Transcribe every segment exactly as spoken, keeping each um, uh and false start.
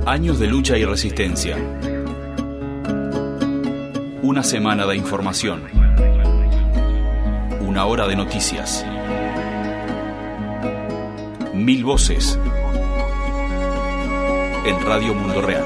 Años de lucha y resistencia. Una semana de información. Una hora de noticias. Mil voces. En Radio Mundo Real.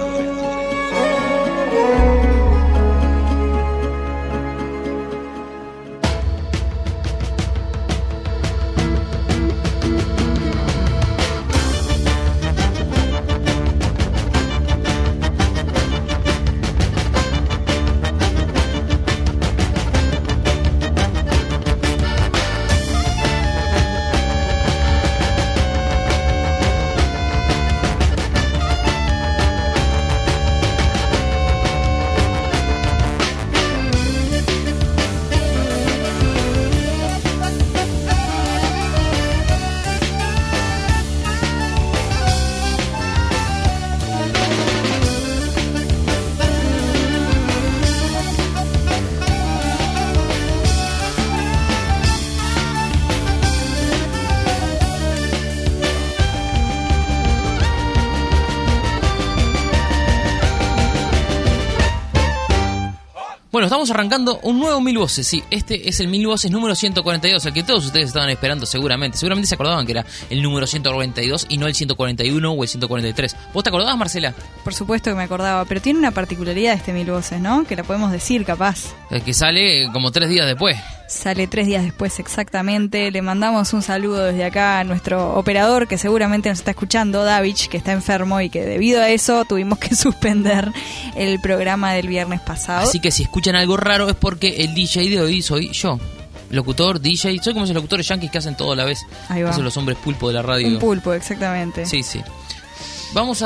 Bueno, estamos arrancando un nuevo Mil Voces, sí, este es el Mil Voces número ciento cuarenta y dos, el que todos ustedes estaban esperando seguramente. Seguramente se acordaban que era el número ciento cuarenta y dos y no el ciento cuarenta y uno o el ciento cuarenta y tres. ¿Vos te acordabas, Marcela? Por supuesto que me acordaba, pero tiene una particularidad este Mil Voces, ¿no? Que la podemos decir, capaz. El que sale como tres días después. Sale tres días después, exactamente. Le mandamos un saludo desde acá a nuestro operador, que seguramente nos está escuchando, Davich, que está enfermo y que debido a eso tuvimos que suspender el programa del viernes pasado. Así que si escuchan algo raro es porque el D J de hoy soy yo. Locutor, D J, soy como esos locutores yanquis que hacen todo a la vez. Ahí va. Esos son los hombres pulpo de la radio. Un pulpo, exactamente. Sí, sí. Vamos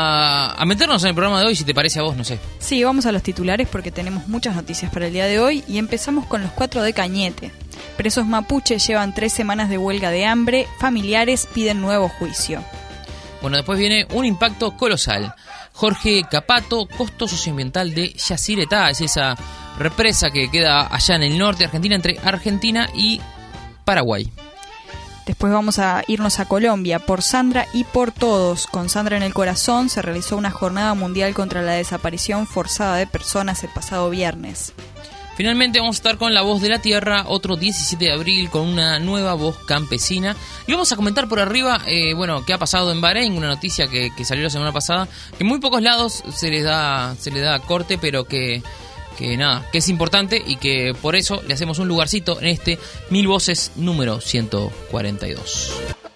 a, a meternos en el programa de hoy, si te parece a vos, no sé. Sí, vamos a los titulares porque tenemos muchas noticias para el día de hoy y empezamos con los cuatro de Cañete. Presos mapuches llevan tres semanas de huelga de hambre, familiares piden nuevo juicio. Bueno, después viene un impacto colosal. Jorge Capato, costo socioambiental de Yacyretá, es esa represa que queda allá en el norte de Argentina, entre Argentina y Paraguay. Después vamos a irnos a Colombia, por Sandra y por todos. Con Sandra en el corazón se realizó una jornada mundial contra la desaparición forzada de personas el pasado viernes. Finalmente vamos a estar con La Voz de la Tierra, otro diecisiete de abril, con una nueva voz campesina. Y vamos a comentar por arriba, eh, bueno, qué ha pasado en Bahrein, una noticia que, que salió la semana pasada, que en muy pocos lados se les da, se les da corte, pero que... que nada, que es importante y que por eso le hacemos un lugarcito en este Mil Voces número ciento cuarenta y dos.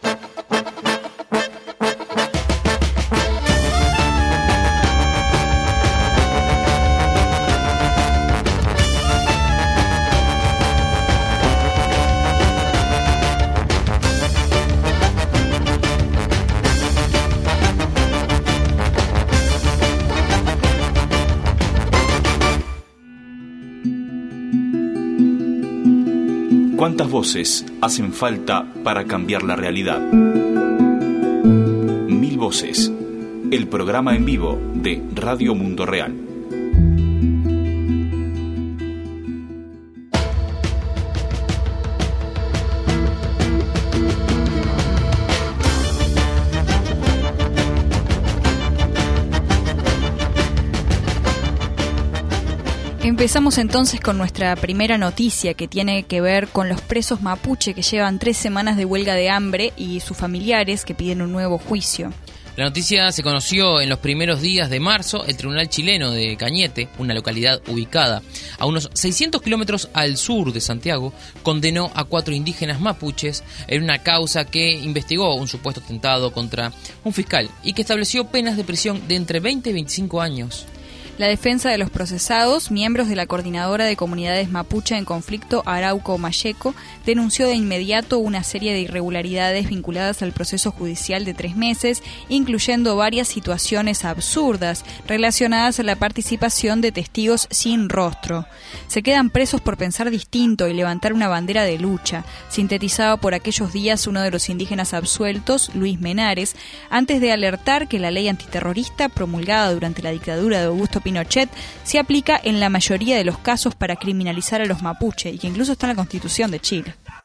¿Cuántas voces hacen falta para cambiar la realidad? Mil Voces, el programa en vivo de Radio Mundo Real. Empezamos entonces con nuestra primera noticia que tiene que ver con los presos mapuche que llevan tres semanas de huelga de hambre y sus familiares que piden un nuevo juicio. La noticia se conoció en los primeros días de marzo. El Tribunal Chileno de Cañete, una localidad ubicada a unos seiscientos kilómetros al sur de Santiago, condenó a cuatro indígenas mapuches en una causa que investigó un supuesto atentado contra un fiscal y que estableció penas de prisión de entre veinte y veinticinco años. La defensa de los procesados, miembros de la Coordinadora de Comunidades Mapuche en Conflicto Arauco-Mayeco, denunció de inmediato una serie de irregularidades vinculadas al proceso judicial de tres meses, incluyendo varias situaciones absurdas relacionadas a la participación de testigos sin rostro. Se quedan presos por pensar distinto y levantar una bandera de lucha, sintetizado por aquellos días uno de los indígenas absueltos, Luis Menares, antes de alertar que la ley antiterrorista promulgada durante la dictadura de Augusto Pinochet se aplica en la mayoría de los casos para criminalizar a los mapuche y que incluso está en la Constitución de Chile.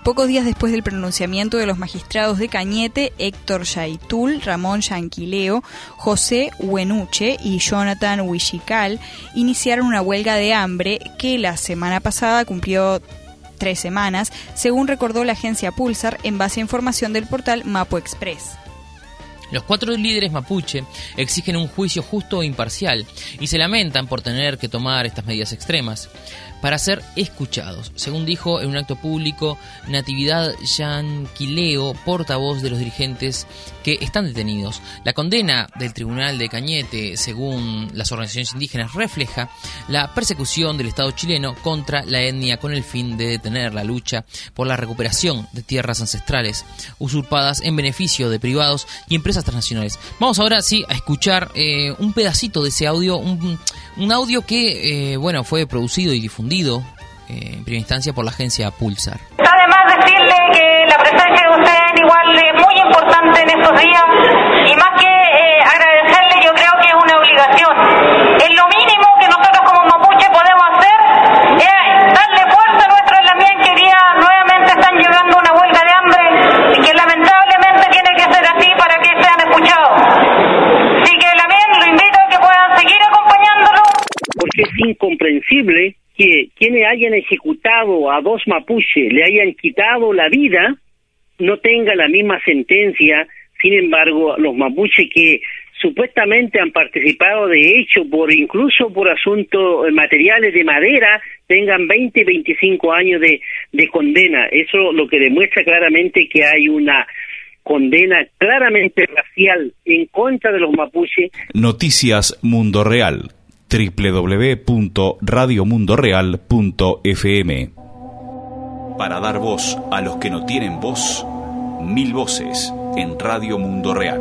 Pocos días después del pronunciamiento de los magistrados de Cañete, Héctor Yaitul, Ramón Yanquileo, José Huenuche y Jonathan Huillical iniciaron una huelga de hambre que la semana pasada cumplió tres semanas, según recordó la agencia Pulsar en base a información del portal Mapu Express. Los cuatro líderes mapuche exigen un juicio justo e imparcial y se lamentan por tener que tomar estas medidas extremas para ser escuchados, según dijo en un acto público Natividad Yanquileo, portavoz de los dirigentes que están detenidos. La condena del Tribunal de Cañete, según las organizaciones indígenas, refleja la persecución del Estado chileno contra la etnia con el fin de detener la lucha por la recuperación de tierras ancestrales usurpadas en beneficio de privados y empresas transnacionales. Vamos ahora sí a escuchar eh, un pedacito de ese audio, un, un audio que eh, bueno fue producido y difundido eh, en primera instancia por la agencia Pulsar. Además decirle que la presencia de ustedes igual es muy importante en estos días y más que eh, agradecerle, yo creo que es una obligación. Es lo mínimo que nosotros como mapuche podemos hacer, es darle fuerza a nuestro Lamien que día nuevamente están llevando una huelga de hambre y que lamentablemente tiene que ser así para que sean escuchados. Así que Lamien, lo invito a que puedan seguir acompañándolo. Porque es incomprensible que quienes hayan ejecutado a dos mapuches, le hayan quitado la vida, no tenga la misma sentencia. Sin embargo, los mapuches que supuestamente han participado de hecho, por incluso por asuntos materiales de madera, tengan veinte, veinticinco años de, de condena. Eso lo que demuestra claramente que hay una condena claramente racial en contra de los mapuches. Noticias Mundo Real. doble u doble u doble u punto radio mundo real punto f m. Para dar voz a los que no tienen voz, mil voces en Radio Mundo Real.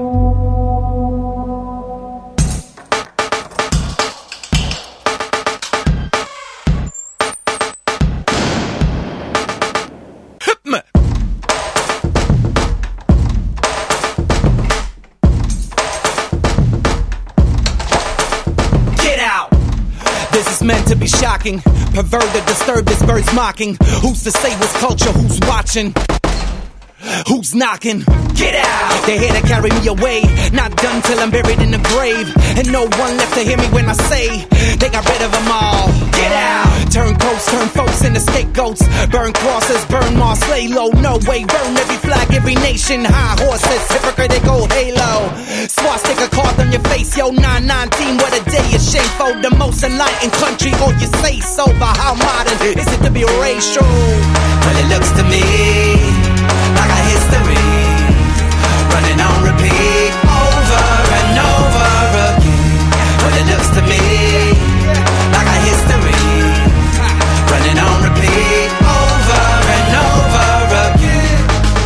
Meant to be shocking, perverted, disturbed, this bird's mocking. Who's to say what's culture? Who's watching? Who's knocking? Get out! They're here to carry me away. Not done till I'm buried in the grave. And no one left to hear me when I say they got rid of them all. Get out! Turn coats, turn folks into scapegoats. Burn crosses, burn mosques, lay low. No way, burn every flag, every nation. High horses, hypocritical halo. Swastika carved on your face, yo. nine nineteen, what a day is shameful. The most enlightened country, or you say so. But how modern is it to be racial? Well, it looks to me like a history running on repeat over and over again. Well, it looks to me like a history running on repeat over and over again.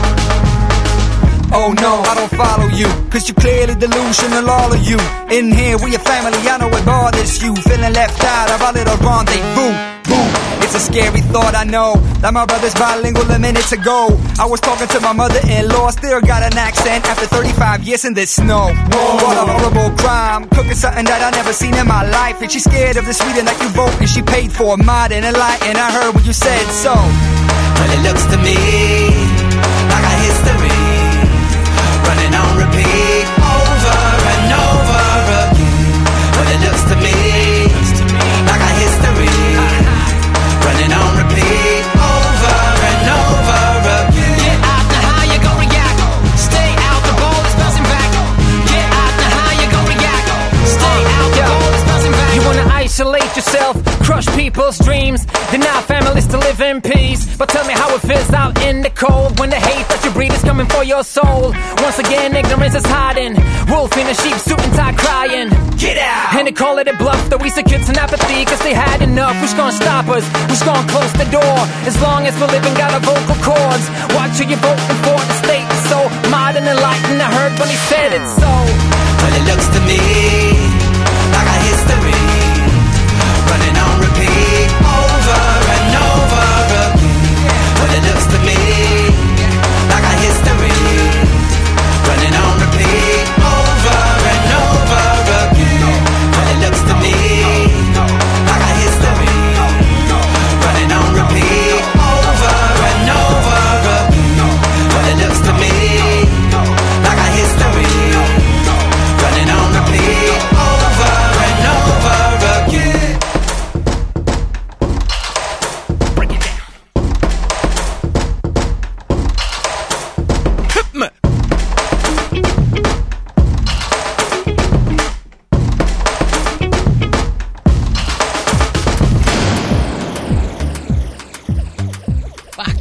Oh no, I don't follow you, cause you clearly delusional, all of you. In here we a family, I know it bothers you. Feeling left out of our little rendezvous. Boom. It's a scary thought, I know, that my brother's bilingual a minute ago. I was talking to my mother-in-law, still got an accent after thirty-five years in this snow. Whoa. What a horrible crime, cooking something that I never seen in my life. And she's scared of the Sweden that you vote, and she paid for a modern and light. And I heard when you said so. Well, it looks to me like a history running on repeat over and over again. Well, it looks to me like a history running on repeat over and over again. Get out now, how you gon' react? Stay out, the ball is bouncing back. Get out now, how you gon' react? Stay out, the ball is bouncing back. You wanna isolate yourself, crush people's dreams, deny families to live in peace. But tell me how it feels out in the cold when the hate that you breathe is coming for your soul. Once again, ignorance is hiding. Wolf in a sheep suit and tie crying. Get out! And they call it a bluff, that we said kids in apathy, cause they had enough. Who's gonna stop us? Who's gonna close the door? As long as we're living, got our vocal cords. Watch who you're voting for, the state is so modern and enlightened. I heard when he said it so. Well, it looks to me like a history running on repeat over and over again. Well, it looks to me like a history running on repeat over and over again. Well, it looks to me like a history running on repeat over and over again.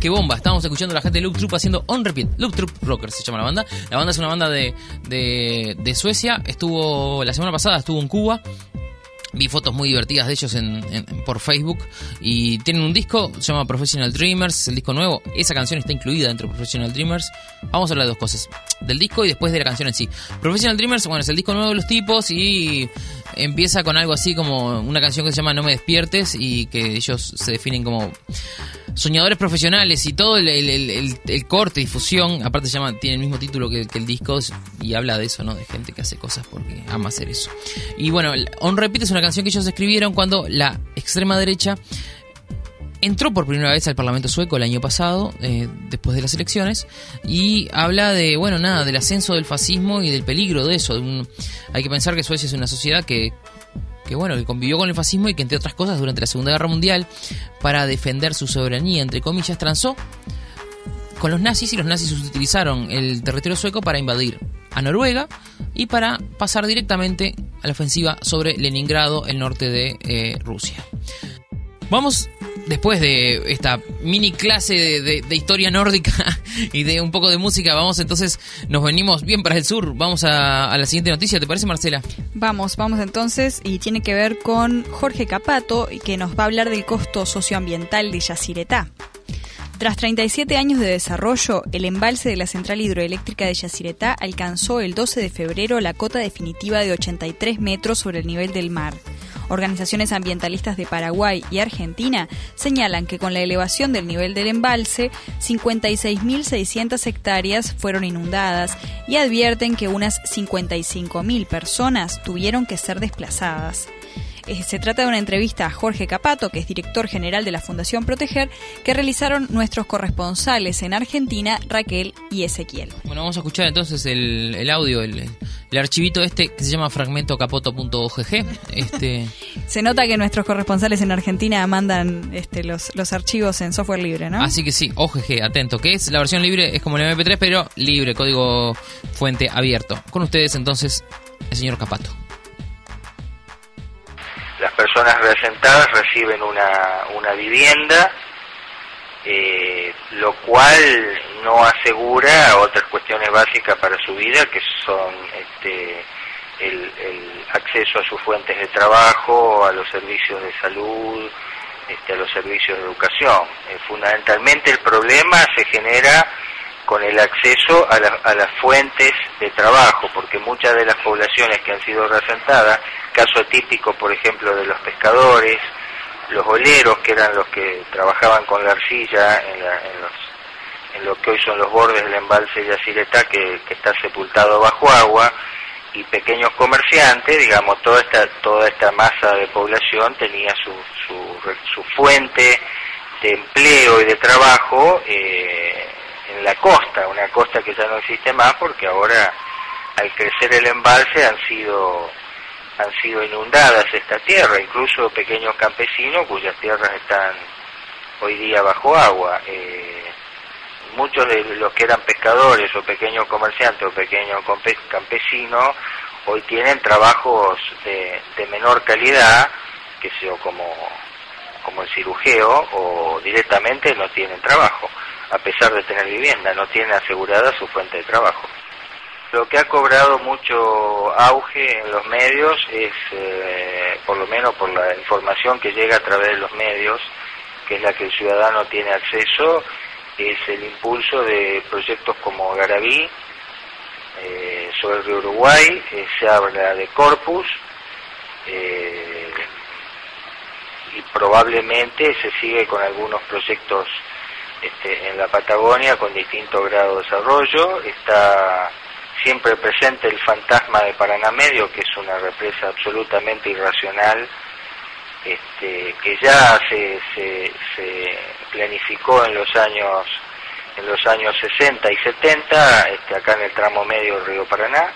que bomba. Estábamos escuchando a la gente de Loop Troop haciendo On Repeat. Loop Troop Rockers se llama la banda. La banda es una banda de, de, de Suecia. Estuvo la semana pasada, estuvo en Cuba. Vi fotos muy divertidas de ellos en, en, por Facebook. Y tienen un disco, se llama Professional Dreamers, el disco nuevo. Esa canción está incluida dentro de Professional Dreamers. Vamos a hablar de dos cosas, del disco y después de la canción en sí. Professional Dreamers, bueno, es el disco nuevo de los tipos y empieza con algo así como una canción que se llama No me despiertes y que ellos se definen como soñadores profesionales y todo el, el, el, el corte, difusión, aparte se llama, tiene el mismo título que, que el disco y habla de eso, ¿no? De gente que hace cosas porque ama hacer eso. Y bueno, On Repeat es una canción que ellos escribieron cuando la extrema derecha entró por primera vez al Parlamento sueco el año pasado, eh, después de las elecciones, y habla de, bueno, nada, del ascenso del fascismo y del peligro de eso. De un, hay que pensar que Suecia es una sociedad que que bueno, que convivió con el fascismo y que entre otras cosas durante la Segunda Guerra Mundial, para defender su soberanía, entre comillas, transó con los nazis, y los nazis utilizaron el territorio sueco para invadir a Noruega y para pasar directamente a la ofensiva sobre Leningrado, el norte de eh, Rusia. Vamos, después de esta mini clase de, de, de historia nórdica y de un poco de música, vamos entonces, nos venimos bien para el sur. Vamos a, a la siguiente noticia, ¿te parece, Marcela? Vamos, vamos entonces, y tiene que ver con Jorge Capato, que nos va a hablar del costo socioambiental de Yacyretá. Tras treinta y siete años de desarrollo, el embalse de la central hidroeléctrica de Yacyretá alcanzó el doce de febrero la cota definitiva de ochenta y tres metros sobre el nivel del mar. Organizaciones ambientalistas de Paraguay y Argentina señalan que con la elevación del nivel del embalse, cincuenta y seis mil seiscientas hectáreas fueron inundadas y advierten que unas cincuenta y cinco mil personas tuvieron que ser desplazadas. Se trata de una entrevista a Jorge Capato, que es director general de la Fundación Proteger, que realizaron nuestros corresponsales en Argentina, Raquel y Ezequiel. Bueno, vamos a escuchar entonces el, el audio, el, el archivito este que se llama fragmento capoto punto o g g. Este... Se nota que nuestros corresponsales en Argentina mandan este, los, los archivos en software libre, ¿no? Así que sí, O G G, atento, que es la versión libre, es como el M P tres, pero libre, código fuente abierto. Con ustedes entonces, el señor Capato. Las personas reasentadas reciben una, una vivienda, eh, lo cual no asegura otras cuestiones básicas para su vida, que son este, el, el acceso a sus fuentes de trabajo, a los servicios de salud, este, a los servicios de educación. Eh, fundamentalmente el problema se genera con el acceso a, la, a las fuentes de trabajo, porque muchas de las poblaciones que han sido reasentadas, caso típico por ejemplo de los pescadores, los oleros, que eran los que trabajaban con la arcilla en, la, en, los, en lo que hoy son los bordes del embalse de Yacyretá, que, que está sepultado bajo agua, y pequeños comerciantes, digamos, toda esta toda esta masa de población tenía su, su, su fuente de empleo y de trabajo eh, en la costa, una costa que ya no existe más porque ahora al crecer el embalse han sido han sido inundadas esta tierra, incluso pequeños campesinos cuyas tierras están hoy día bajo agua. Eh, muchos de los que eran pescadores o pequeños comerciantes o pequeños campesinos hoy tienen trabajos de, de menor calidad, que sea como, como el cirujeo, o directamente no tienen trabajo, a pesar de tener vivienda, no tienen asegurada su fuente de trabajo. Lo que ha cobrado mucho auge en los medios es, eh, por lo menos por la información que llega a través de los medios, que es la que el ciudadano tiene acceso, es el impulso de proyectos como Garabí, eh, sobre el río Uruguay, eh, se habla de Corpus, eh, y probablemente se sigue con algunos proyectos este, en la Patagonia con distinto grado de desarrollo. Está siempre presente el fantasma de Paraná Medio, que es una represa absolutamente irracional, este, que ya se, se, se planificó en los años en los años sesenta y setenta, este, acá en el tramo medio del río Paraná,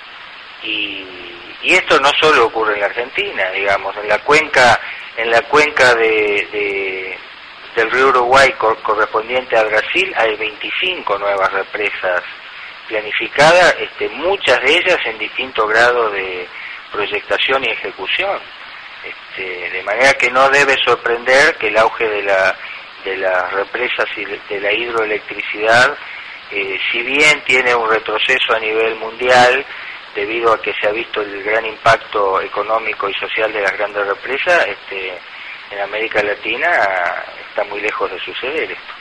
y, y esto no solo ocurre en la Argentina, digamos, en la cuenca en la cuenca de, de del río Uruguay cor, correspondiente a Brasil hay veinticinco nuevas represas planificadas, este, muchas de ellas en distinto grado de proyectación y ejecución. Este, de manera que no debe sorprender que el auge de la de las represas y de la hidroelectricidad, eh, si bien tiene un retroceso a nivel mundial, debido a que se ha visto el gran impacto económico y social de las grandes represas, este, en América Latina está muy lejos de suceder esto.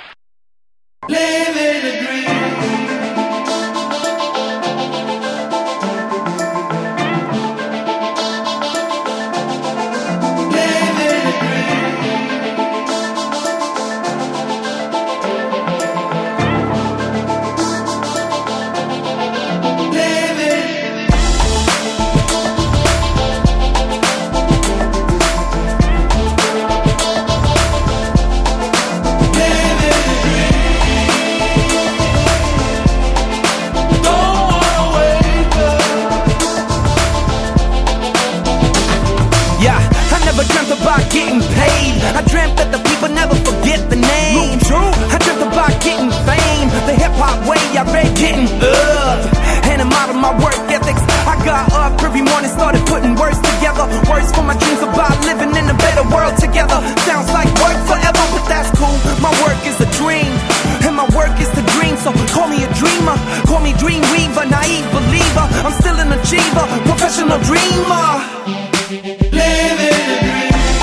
Getting paid, I dreamt that the people never forget the name. True, I dreamt about getting fame, the hip hop way. I read getting up, and I'm out of my work ethics. I got up every morning, started putting words together. Words for my dreams about living in a better world together. Sounds like work forever, but that's cool. My work is a dream, and my work is the dream. So call me a dreamer, call me dream weaver, naive believer. I'm still an achiever, professional dreamer. Living a dream.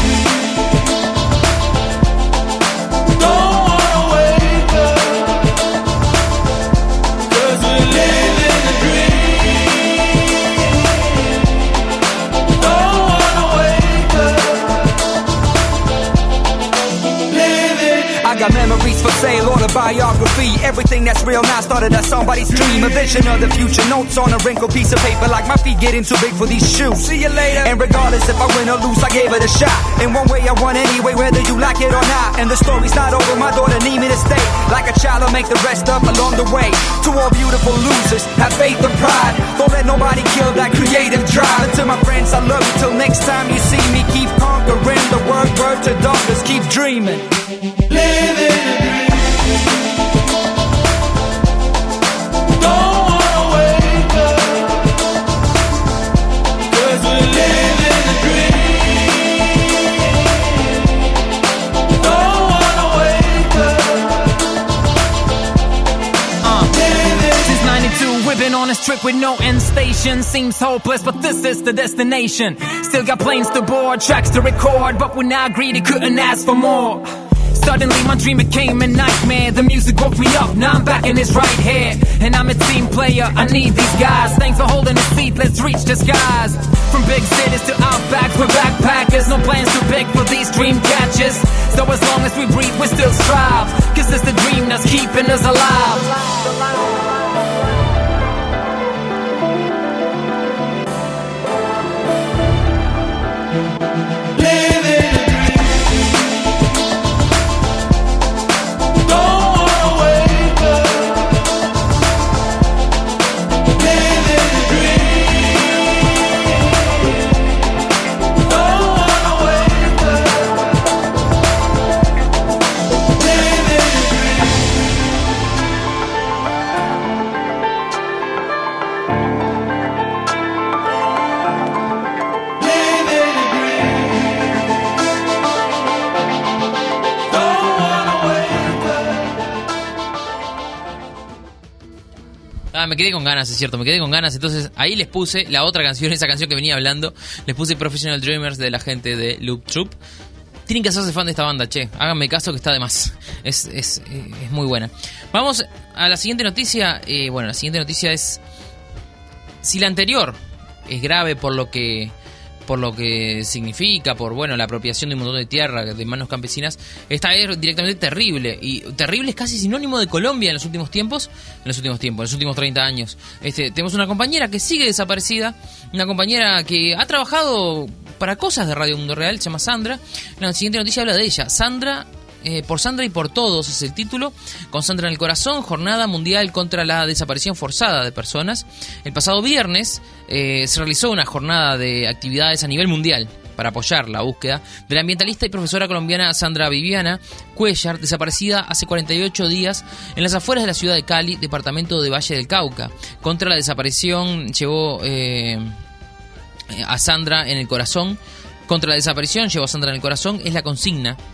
Got memories for sale, autobiography. Everything that's real now started as somebody's dream. A vision of the future, notes on a wrinkled piece of paper. Like my feet getting too big for these shoes. See you later. And regardless if I win or lose, I gave it a shot. In one way I won anyway, whether you like it or not. And the story's not over, my daughter need me to stay. Like a child, I'll make the rest up along the way. To all beautiful losers, have faith and pride. Don't let nobody kill that creative drive. And to my friends, I love you till next time you see me. Keep conquering the word, word to daughters, keep dreaming. Living a dream. Don't wanna wake up, 'cause we're living a dream. Don't wanna wake up. Uh, since ninety-two, we've been on a trip with no end station. Seems hopeless, but this is the destination. Still got planes to board, tracks to record, but we're not greedy, couldn't ask for more. Suddenly my dream became a nightmare. The music woke me up, now I'm back in this right here. And I'm a team player, I need these guys. Thanks for holding the seat, let's reach the skies. From big cities to outbacks, we're backpackers. No plans too big for these dream catchers. So as long as we breathe, we still strive. 'Cause it's the dream that's keeping us alive. Me quedé con ganas, es cierto, me quedé con ganas. Entonces ahí les puse la otra canción, esa canción que venía hablando. Les puse Professional Dreamers de la gente de Loop Troop. Tienen que hacerse fan de esta banda, che. Háganme caso que está de más. Es, es, es muy buena. Vamos a la siguiente noticia. Eh, bueno, la siguiente noticia es... Si la anterior es grave por lo que... por lo que significa, por bueno la apropiación de un montón de tierra de manos campesinas, esta es directamente terrible, y terrible es casi sinónimo de Colombia en los últimos tiempos, en los últimos tiempos, en los últimos treinta años. Este, tenemos una compañera que sigue desaparecida, una compañera que ha trabajado para cosas de Radio Mundo Real, se llama Sandra. La siguiente noticia habla de ella, Sandra... Eh, por Sandra y por todos es el título. Con Sandra en el corazón, jornada mundial contra la desaparición forzada de personas. El pasado viernes eh, se realizó una jornada de actividades a nivel mundial para apoyar la búsqueda de la ambientalista y profesora colombiana Sandra Viviana Cuellar, desaparecida hace cuarenta y ocho días en las afueras de la ciudad de Cali, departamento de Valle del Cauca. Contra la desaparición llevó eh, a Sandra en el corazón. Contra la desaparición llevó a Sandra en el corazón es la consigna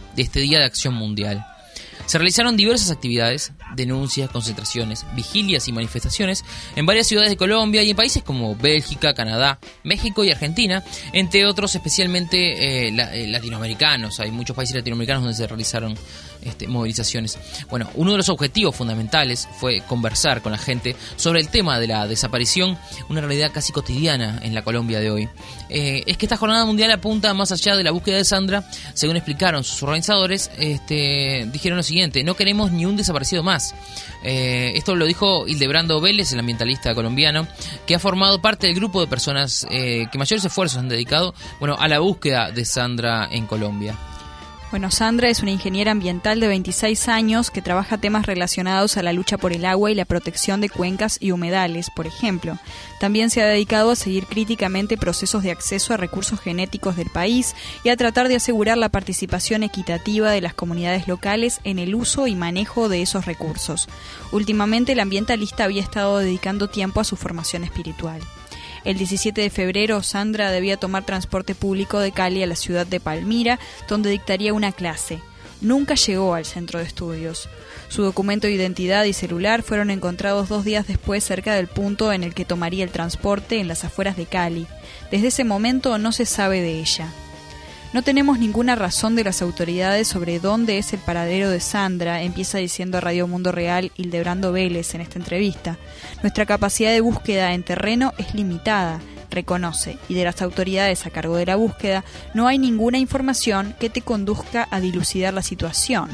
de este Día de Acción Mundial. Se realizaron diversas actividades, denuncias, concentraciones, vigilias y manifestaciones en varias ciudades de Colombia y en países como Bélgica, Canadá, México y Argentina, entre otros especialmente eh, la, eh, latinoamericanos. Hay muchos países latinoamericanos donde se realizaron este, movilizaciones. Bueno, uno de los objetivos fundamentales fue conversar con la gente sobre el tema de la desaparición, una realidad casi cotidiana en la Colombia de hoy. Eh, es que esta jornada mundial apunta más allá de la búsqueda de Sandra. Según explicaron sus organizadores, este, dijeron lo siguiente: no queremos ni un desaparecido más. Eh, esto lo dijo Hildebrando Vélez, el ambientalista colombiano, que ha formado parte del grupo de personas eh, que mayores esfuerzos han dedicado, bueno, a la búsqueda de Sandra en Colombia. Bueno, Sandra es una ingeniera ambiental de veintiséis años que trabaja temas relacionados a la lucha por el agua y la protección de cuencas y humedales, por ejemplo. También se ha dedicado a seguir críticamente procesos de acceso a recursos genéticos del país y a tratar de asegurar la participación equitativa de las comunidades locales en el uso y manejo de esos recursos. Últimamente, el ambientalista había estado dedicando tiempo a su formación espiritual. El diecisiete de febrero, Sandra debía tomar transporte público de Cali a la ciudad de Palmira, donde dictaría una clase. Nunca llegó al centro de estudios. Su documento de identidad y celular fueron encontrados dos días después cerca del punto en el que tomaría el transporte en las afueras de Cali. Desde ese momento no se sabe de ella. No tenemos ninguna razón de las autoridades sobre dónde es el paradero de Sandra, empieza diciendo a Radio Mundo Real Hildebrando Vélez en esta entrevista. Nuestra capacidad de búsqueda en terreno es limitada, reconoce, y de las autoridades a cargo de la búsqueda no hay ninguna información que te conduzca a dilucidar la situación.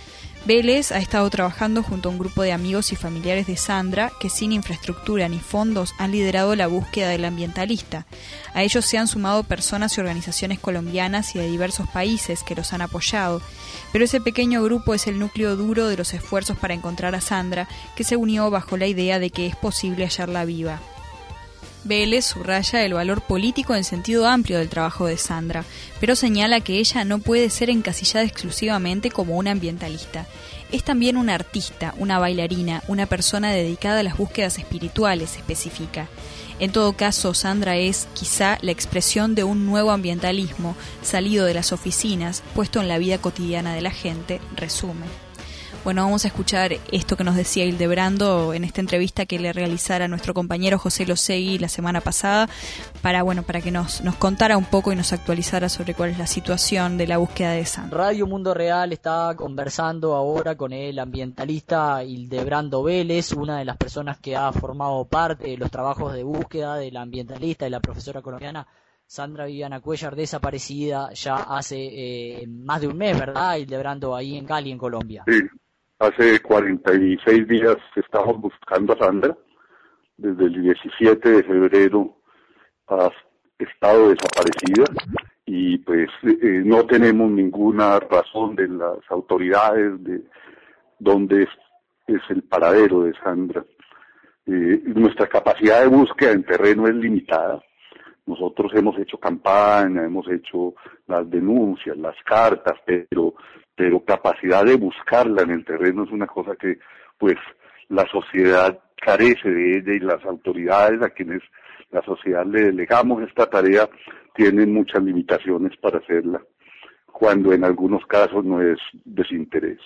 Vélez ha estado trabajando junto a un grupo de amigos y familiares de Sandra que sin infraestructura ni fondos han liderado la búsqueda del ambientalista. A ellos se han sumado personas y organizaciones colombianas y de diversos países que los han apoyado, pero ese pequeño grupo es el núcleo duro de los esfuerzos para encontrar a Sandra, que se unió bajo la idea de que es posible hallarla viva. Vélez subraya el valor político en sentido amplio del trabajo de Sandra, pero señala que ella no puede ser encasillada exclusivamente como una ambientalista. Es también una artista, una bailarina, una persona dedicada a las búsquedas espirituales, especifica. En todo caso, Sandra es, quizá, la expresión de un nuevo ambientalismo salido de las oficinas, puesto en la vida cotidiana de la gente, resume. Bueno, vamos a escuchar esto que nos decía Hildebrando en esta entrevista que le realizara a nuestro compañero José Losegui la semana pasada, para bueno para que nos, nos contara un poco y nos actualizara sobre cuál es la situación de la búsqueda de Sandra. Radio Mundo Real está conversando ahora con el ambientalista Hildebrando Vélez, una de las personas que ha formado parte de los trabajos de búsqueda del ambientalista y la profesora colombiana Sandra Viviana Cuellar, desaparecida ya hace eh, más de un mes, ¿verdad, Hildebrando, ahí en Cali, en Colombia? Sí. Hace cuarenta y seis días estamos buscando a Sandra. Desde el diecisiete de febrero ha estado desaparecida y pues eh, no tenemos ninguna razón de las autoridades de dónde es, es el paradero de Sandra. Eh, nuestra capacidad de búsqueda en terreno es limitada. Nosotros hemos hecho campaña, hemos hecho las denuncias, las cartas, pero pero capacidad de buscarla en el terreno es una cosa que pues la sociedad carece de ella y las autoridades a quienes la sociedad le delegamos esta tarea tienen muchas limitaciones para hacerla, cuando en algunos casos no es desinterés.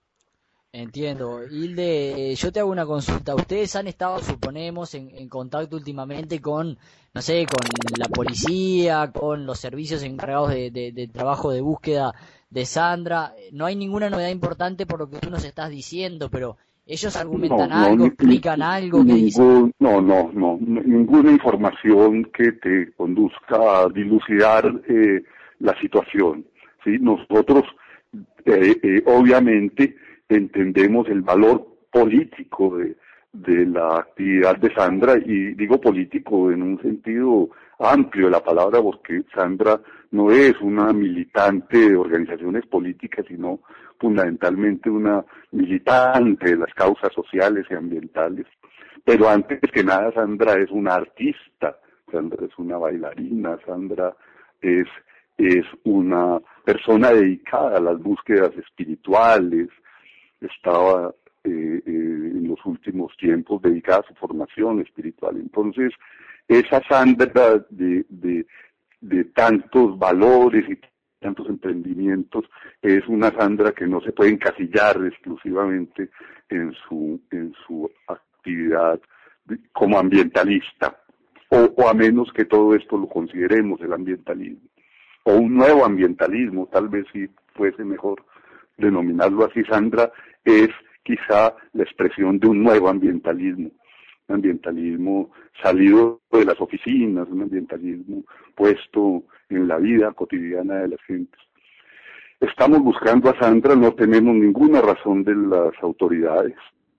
Entiendo. Hilde, yo te hago una consulta. Ustedes han estado, suponemos, en, en contacto últimamente con, no sé, con la policía, con los servicios encargados de, de, de trabajo de búsqueda de Sandra. No hay ninguna novedad importante por lo que tú nos estás diciendo, pero ellos argumentan no, algo, no, explican ni, algo. Ningún, que dicen... No, no, no, ninguna información que te conduzca a dilucidar eh, la situación. ¿Sí? Nosotros, eh, eh, obviamente, entendemos el valor político de, de la actividad de Sandra, y digo político en un sentido amplio de la palabra, porque Sandra no es una militante de organizaciones políticas, sino fundamentalmente una militante de las causas sociales y ambientales. Pero antes que nada, Sandra es una artista, Sandra es una bailarina, Sandra es, es una persona dedicada a las búsquedas espirituales. Estaba eh, eh, en los últimos tiempos dedicada a su formación espiritual. Entonces, esa Sandra de, de, de tantos valores y tantos emprendimientos, es una Sandra que no se puede encasillar exclusivamente en su, en su actividad como ambientalista, o, o a menos que todo esto lo consideremos el ambientalismo, o un nuevo ambientalismo, tal vez si fuese mejor denominarlo así. Sandra es quizá la expresión de un nuevo ambientalismo, un ambientalismo salido de las oficinas, un ambientalismo puesto en la vida cotidiana de las gentes. Estamos buscando a Sandra, no tenemos ninguna razón de las autoridades.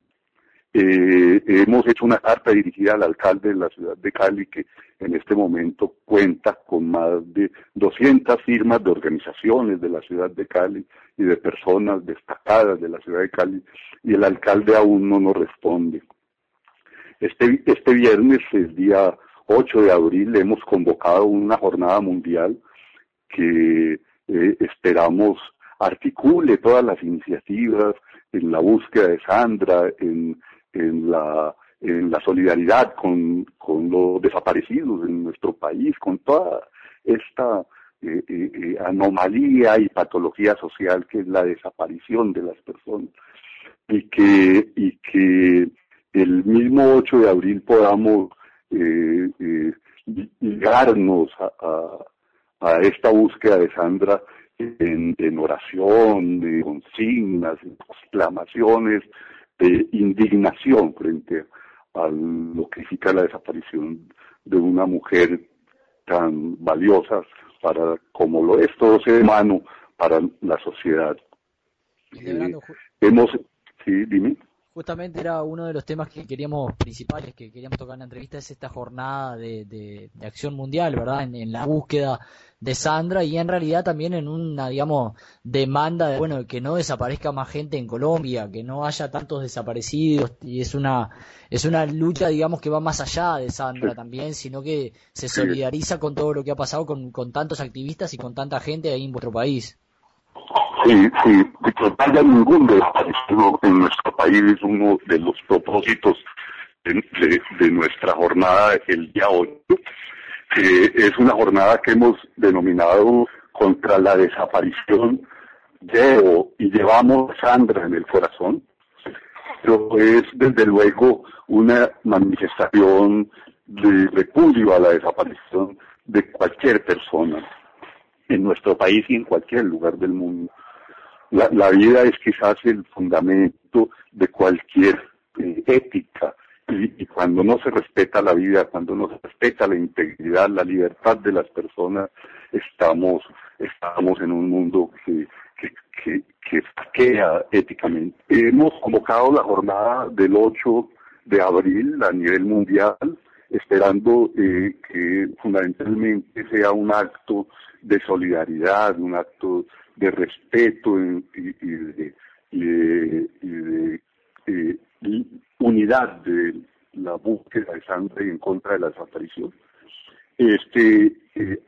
Eh, hemos hecho una carta dirigida al alcalde de la ciudad de Cali, que en este momento cuenta con más de doscientas firmas de organizaciones de la ciudad de Cali y de personas destacadas de la ciudad de Cali, y el alcalde aún no nos responde. Este, este viernes, el día ocho de abril, hemos convocado una jornada mundial que eh, esperamos articule todas las iniciativas en la búsqueda de Sandra, en en la en la solidaridad con, con los desaparecidos en nuestro país, con toda esta eh, eh, anomalía y patología social que es la desaparición de las personas, y que y que el mismo ocho de abril podamos eh, eh, ligarnos a, a, a esta búsqueda de Sandra en, en oración, de consignas, en exclamaciones, de indignación frente a lo que significa la desaparición de una mujer tan valiosa para, como lo es todo ser humano, para la sociedad. Eh, hemos, sí, dime. Justamente era uno de los temas que queríamos, principales que queríamos tocar en la entrevista, es esta jornada de, de, de acción mundial, ¿verdad? En, en la búsqueda de Sandra, y en realidad también en una, digamos, demanda de, bueno, que no desaparezca más gente en Colombia, que no haya tantos desaparecidos, y es una es una lucha, digamos, que va más allá de Sandra sí. también, sino que se solidariza con todo lo que ha pasado con, con tantos activistas y con tanta gente ahí en vuestro país. Sí, sí, que no haya ningún desaparecido en nuestro país es uno de los propósitos de, de, de nuestra jornada el día ocho. Eh, es una jornada que hemos denominado contra la desaparición. Llevo y llevamos a Sandra en el corazón, pero es desde luego una manifestación de repudio a la desaparición de cualquier persona en nuestro país y en cualquier lugar del mundo. La, la vida es quizás el fundamento de cualquier eh, ética, y, y cuando no se respeta la vida, cuando no se respeta la integridad, la libertad de las personas, estamos estamos en un mundo que que, que, que saquea éticamente. Hemos convocado la jornada del ocho de abril a nivel mundial, esperando eh, que fundamentalmente sea un acto de solidaridad, un acto de respeto y, y de, y de, y de eh, y unidad de la búsqueda de Sandra y en contra de la desaparición. Este, eh,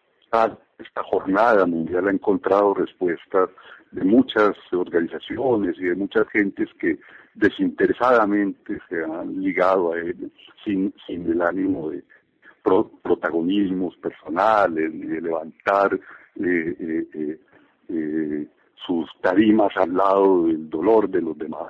esta jornada mundial ha encontrado respuestas de muchas organizaciones y de muchas gentes que desinteresadamente se han ligado a él sin, sin el ánimo de pro, protagonismos personales ni de levantar eh, eh, eh, eh, sus tarimas al lado del dolor de los demás.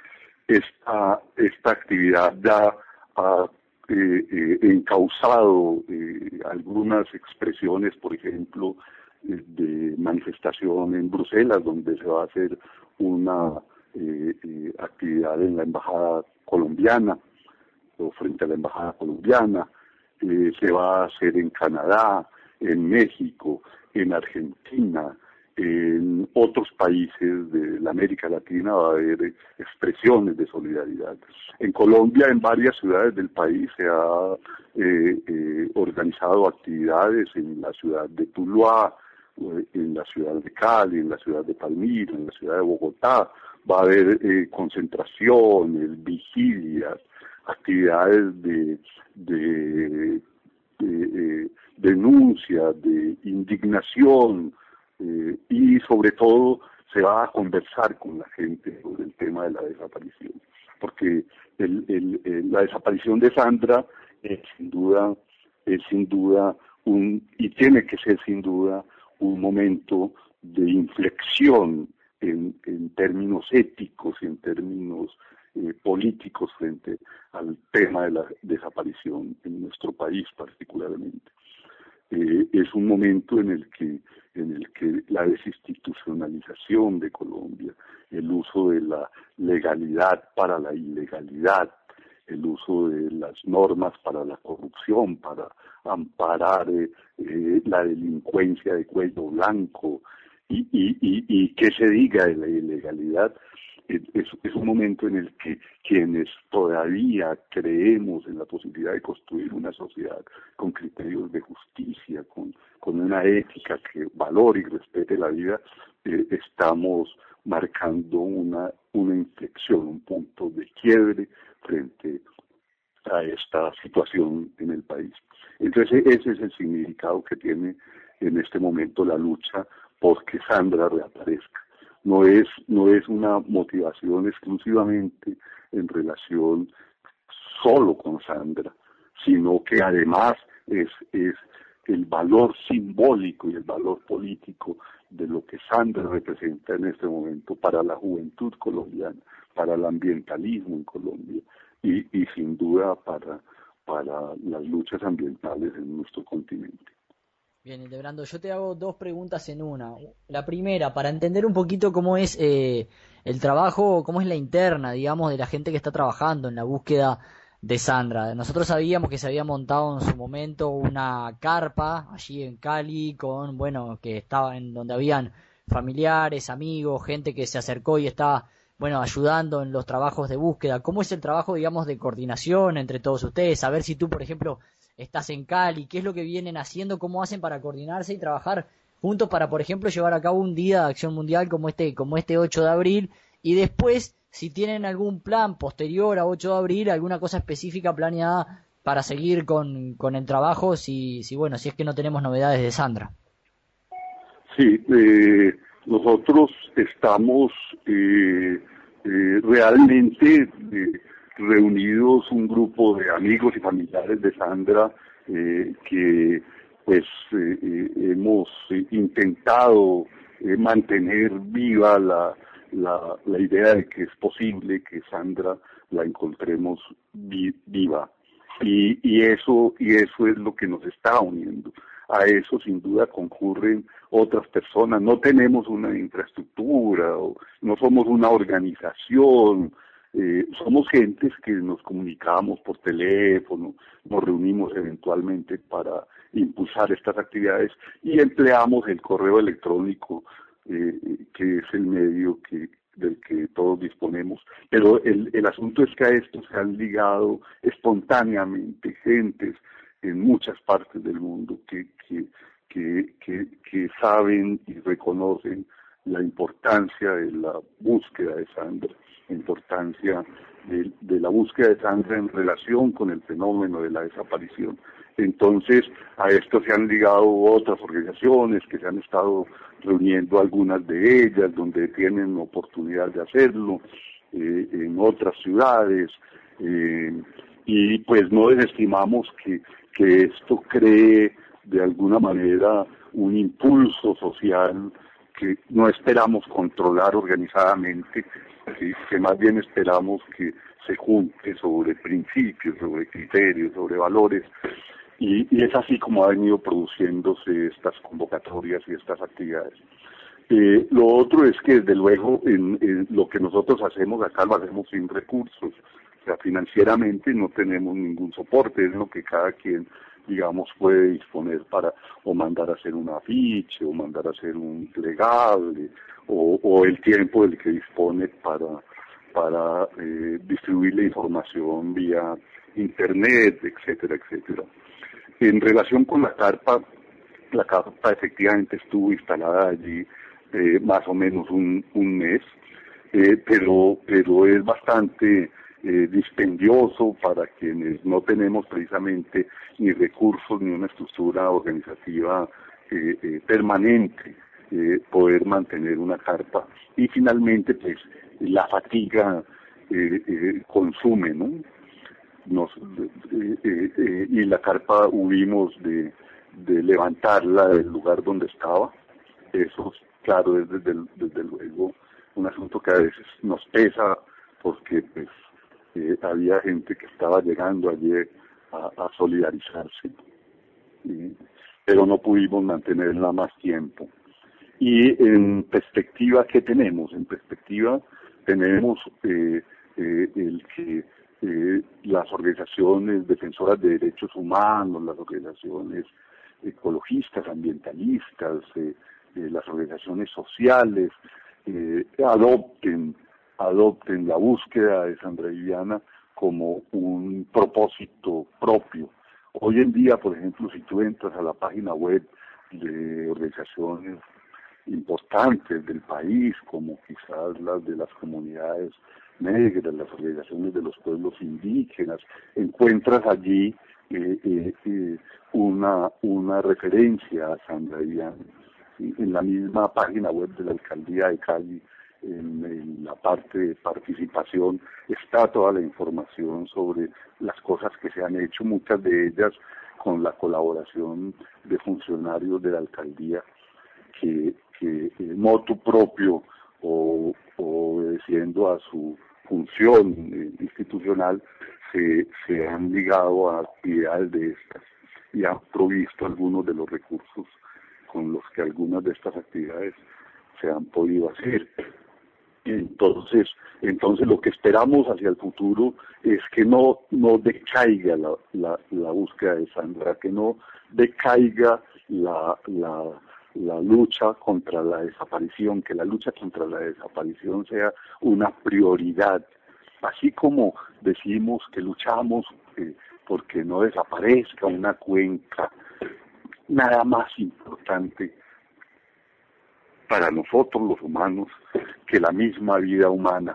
Esta, esta actividad ya ha eh, eh, encauzado eh, algunas expresiones, por ejemplo, eh, de manifestación en Bruselas, donde se va a hacer una eh, eh, actividad en la embajada colombiana, o frente a la embajada colombiana. Eh, se va a hacer en Canadá, en México, en Argentina, en otros países de la América Latina va a haber expresiones de solidaridad. En Colombia, en varias ciudades del país se ha eh, eh, organizado actividades en la ciudad de Tuluá, en la ciudad de Cali, en la ciudad de Palmira, en la ciudad de Bogotá. Va a haber eh, concentraciones, vigilias, actividades de, de, de eh, denuncia, de indignación, eh, y sobre todo se va a conversar con la gente sobre el tema de la desaparición, porque el, el, el, la desaparición de Sandra es sin duda, es sin duda un, y tiene que ser sin duda un momento de inflexión en, en términos éticos y en términos eh, políticos frente al tema de la desaparición en nuestro país particularmente. Eh, es un momento en el que en el que la desinstitucionalización de Colombia, el uso de la legalidad para la ilegalidad, el uso de las normas para la corrupción, para amparar eh, eh, la delincuencia de cuello blanco, y, y, y, y que se diga de la ilegalidad, es, es un momento en el que quienes todavía creemos en la posibilidad de construir una sociedad con criterios de justicia, con, con una ética que valore y respete la vida, eh, estamos marcando una, una inflexión, un punto de quiebre frente a esta situación en el país. Entonces ese es el significado que tiene en este momento la lucha porque Sandra reaparezca. No es, no es una motivación exclusivamente en relación solo con Sandra, sino que además es, es el valor simbólico y el valor político de lo que Sandra representa en este momento para la juventud colombiana, para el ambientalismo en Colombia y, y sin duda para, para las luchas ambientales en nuestro continente. Bien, Hildebrando, yo te hago dos preguntas en una. La primera, para entender un poquito cómo es eh, el trabajo, cómo es la interna, digamos, de la gente que está trabajando en la búsqueda de Sandra. Nosotros sabíamos que se había montado en su momento una carpa allí en Cali, con, bueno, que estaba en donde habían familiares, amigos, gente que se acercó y estaba, bueno, ayudando en los trabajos de búsqueda. ¿Cómo es el trabajo, digamos, de coordinación entre todos ustedes? A ver si tú, por ejemplo, estás en Cali, ¿qué es lo que vienen haciendo? ¿Cómo hacen para coordinarse y trabajar juntos para, por ejemplo, llevar a cabo un día de acción mundial como este, como este ocho de abril? Y después, si tienen algún plan posterior a ocho de abril, alguna cosa específica planeada para seguir con, con el trabajo, si, si, bueno, si es que no tenemos novedades de Sandra. Sí, eh, nosotros estamos eh, eh, realmente eh, reunidos un grupo de amigos y familiares de Sandra eh, que pues eh, eh, hemos eh, intentado eh, mantener viva la, la, la idea de que es posible que Sandra la encontremos vi, viva y, y eso y eso es lo que nos está uniendo. A eso sin duda concurren otras personas. No tenemos una infraestructura, o no somos una organización. Eh, somos gentes que nos comunicamos por teléfono, nos reunimos eventualmente para impulsar estas actividades y empleamos el correo electrónico, eh, que es el medio que, del que todos disponemos. Pero el, el asunto es que a esto se han ligado espontáneamente gentes en muchas partes del mundo que, que, que, que, que saben y reconocen la importancia de la búsqueda de Sandra, la importancia de, de la búsqueda de Sandra en relación con el fenómeno de la desaparición. Entonces, a esto se han ligado otras organizaciones que se han estado reuniendo, algunas de ellas, donde tienen oportunidad de hacerlo, eh, en otras ciudades, eh, y pues no desestimamos que, que esto cree de alguna manera un impulso social que no esperamos controlar organizadamente, que, que más bien esperamos que se junte sobre principios, sobre criterios, sobre valores, y, y es así como ha venido produciéndose estas convocatorias y estas actividades. Eh, lo otro es que desde luego en, en lo que nosotros hacemos acá lo hacemos sin recursos, o sea, financieramente no tenemos ningún soporte, es lo que cada quien, digamos, puede disponer para o mandar a hacer un afiche, o mandar a hacer un plegable, o, o el tiempo del que dispone para, para eh, distribuir la información vía internet, etcétera, etcétera. En relación con la carpa, la carpa efectivamente estuvo instalada allí eh, más o menos un, un mes, eh, pero, pero es bastante Eh, dispendioso para quienes no tenemos precisamente ni recursos ni una estructura organizativa eh, eh, permanente, eh, poder mantener una carpa, y finalmente pues la fatiga eh, eh, consume, ¿no? Nos, eh, eh, eh, y la carpa hubimos de, de levantarla del lugar donde estaba, eso, claro, es desde, desde luego un asunto que a veces nos pesa porque pues eh, había gente que estaba llegando ayer a, a solidarizarse, ¿sí? Pero no pudimos mantenerla más tiempo. Y en perspectiva, ¿qué tenemos? En perspectiva tenemos eh, eh, el que eh, las organizaciones defensoras de derechos humanos, las organizaciones ecologistas, ambientalistas, eh, eh, las organizaciones sociales, eh, adopten, adopten la búsqueda de Sandra Viviana como un propósito propio. Hoy en día, por ejemplo, si tú entras a la página web de organizaciones importantes del país, como quizás las de las comunidades negras, las organizaciones de los pueblos indígenas, encuentras allí eh, eh, eh, una, una referencia a Sandra Viviana. ¿Sí? En la misma página web de la Alcaldía de Cali, en, en la parte de participación, está toda la información sobre las cosas que se han hecho, muchas de ellas con la colaboración de funcionarios de la Alcaldía que, que eh, motu propio o, o obedeciendo a su función eh, institucional se, se han ligado a actividades de estas y han provisto algunos de los recursos con los que algunas de estas actividades se han podido hacer. Entonces, entonces lo que esperamos hacia el futuro es que no, no decaiga la, la, la búsqueda de Sandra, que no decaiga la, la, la lucha contra la desaparición, que la lucha contra la desaparición sea una prioridad. Así como decimos que luchamos eh, porque no desaparezca una cuenca, nada más importante para nosotros los humanos que la misma vida humana,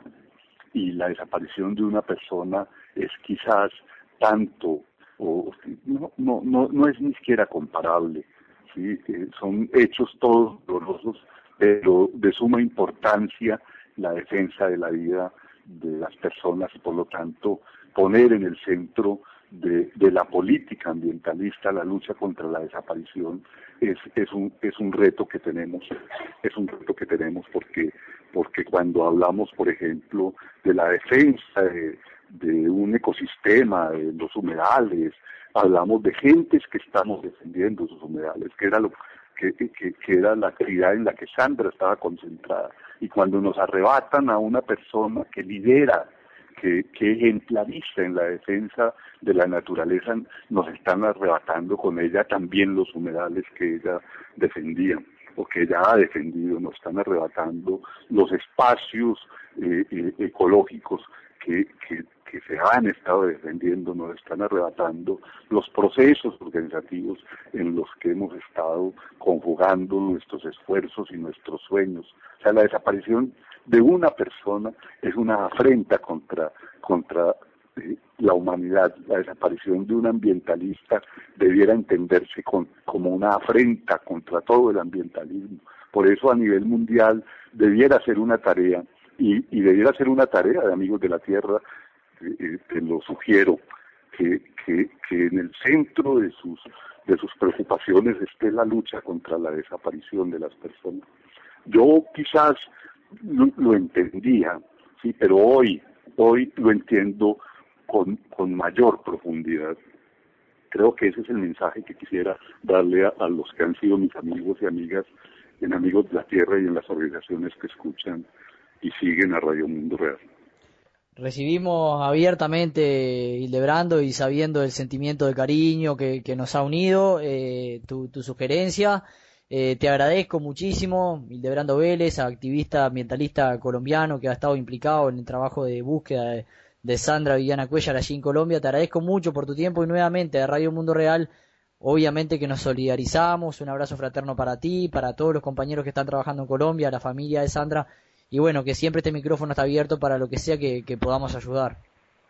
y la desaparición de una persona es quizás tanto, o no, no, no, no es ni siquiera comparable, ¿sí? Eh, son hechos todos dolorosos, pero de suma importancia la defensa de la vida de las personas y por lo tanto poner en el centro de, de la política ambientalista la lucha contra la desaparición es, es un es un reto que tenemos, es un reto que tenemos porque porque cuando hablamos, por ejemplo, de la defensa de, de un ecosistema, de los humedales, hablamos de gentes que estamos defendiendo sus humedales, que era lo que, que, que era la actividad en la que Sandra estaba concentrada. Y cuando nos arrebatan a una persona que lidera, que, que ejemplariza en la defensa de la naturaleza, nos están arrebatando con ella también los humedales que ella defendía, o que ella ha defendido, nos están arrebatando los espacios eh, eh, ecológicos que, que, que se han estado defendiendo, nos están arrebatando los procesos organizativos en los que hemos estado conjugando nuestros esfuerzos y nuestros sueños. O sea, la desaparición de una persona es una afrenta contra, contra eh, la humanidad. La desaparición de un ambientalista debiera entenderse con, como una afrenta contra todo el ambientalismo. Por eso a nivel mundial debiera ser una tarea, y, y debiera ser una tarea de Amigos de la Tierra, eh, te lo sugiero, que, que, que en el centro de sus, de sus preocupaciones esté la lucha contra la desaparición de las personas. Yo quizás lo, lo entendía, sí, pero hoy, hoy lo entiendo con, con mayor profundidad. Creo que ese es el mensaje que quisiera darle a, a los que han sido mis amigos y amigas en Amigos de la Tierra y en las organizaciones que escuchan y siguen a Radio Mundo Real. Recibimos abiertamente, Hildebrando, y sabiendo el sentimiento de cariño que, que nos ha unido, eh, tu, tu sugerencia. Eh, te agradezco muchísimo, Hildebrando Vélez, activista ambientalista colombiano que ha estado implicado en el trabajo de búsqueda de, de Sandra Viviana Cuéllar allí en Colombia. Te agradezco mucho por tu tiempo y nuevamente de Radio Mundo Real, obviamente que nos solidarizamos. Un abrazo fraterno para ti, para todos los compañeros que están trabajando en Colombia, la familia de Sandra, y bueno, que siempre este micrófono está abierto para lo que sea que, que podamos ayudar.